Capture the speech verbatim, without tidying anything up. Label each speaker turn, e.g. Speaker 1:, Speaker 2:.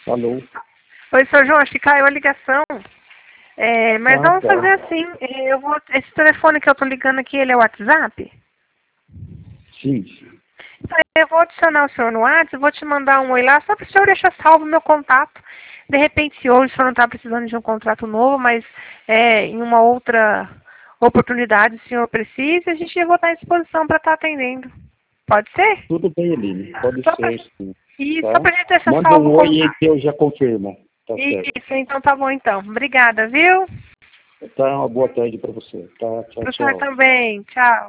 Speaker 1: Alô?
Speaker 2: Oi, seu João, acho que caiu a ligação. É, mas
Speaker 1: Ah,
Speaker 2: vamos
Speaker 1: tá.
Speaker 2: fazer assim, é, eu vou, esse telefone que eu tô ligando aqui, ele é o WhatsApp?
Speaker 1: Sim, sim.
Speaker 2: Então, eu vou adicionar o senhor no WhatsApp, vou te mandar um oi lá, só para o senhor deixar salvo o meu contato. De repente, se hoje o senhor não está precisando de um contrato novo, mas é, em uma outra oportunidade o senhor precisa, a gente vai estar à disposição para estar atendendo. Pode ser?
Speaker 1: Tudo bem, Eline. Pode
Speaker 2: Só para
Speaker 1: ser, sim.
Speaker 2: e
Speaker 1: Tá?
Speaker 2: só para a gente deixar
Speaker 1: Manda
Speaker 2: salvo
Speaker 1: um
Speaker 2: o
Speaker 1: oi aí
Speaker 2: contato.
Speaker 1: que eu já confirmo. Tá certo.
Speaker 2: Isso, então tá bom então. Obrigada, viu?
Speaker 1: Tá, uma boa tarde para você. Tá, tchau,
Speaker 2: Pro senhor
Speaker 1: tchau.
Speaker 2: também. Tchau.